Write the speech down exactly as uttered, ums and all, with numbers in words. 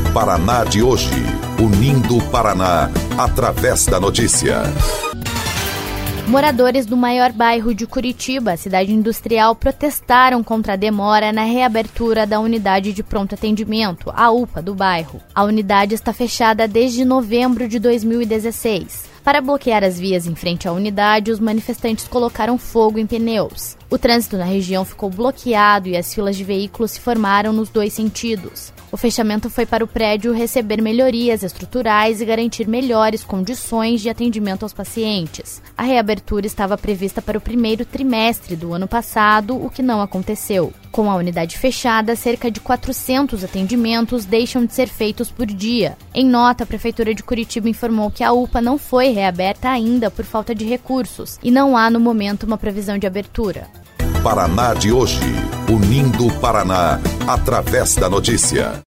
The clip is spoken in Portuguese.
Paraná de hoje, unindo o Paraná através da notícia. Moradores do maior bairro de Curitiba, a cidade industrial, protestaram contra a demora na reabertura da unidade de pronto atendimento, a U P A do bairro. A unidade está fechada desde novembro de dois mil e dezesseis. Para bloquear as vias em frente à unidade, os manifestantes colocaram fogo em pneus. O trânsito na região ficou bloqueado e as filas de veículos se formaram nos dois sentidos. O fechamento foi para o prédio receber melhorias estruturais e garantir melhores condições de atendimento aos pacientes. A reabertura estava prevista para o primeiro trimestre do ano passado, o que não aconteceu. Com a unidade fechada, cerca de quatrocentos atendimentos deixam de ser feitos por dia. Em nota, a Prefeitura de Curitiba informou que a U P A não foi reaberta ainda por falta de recursos e não há no momento uma previsão de abertura. Paraná de hoje, unindo o Paraná através da notícia.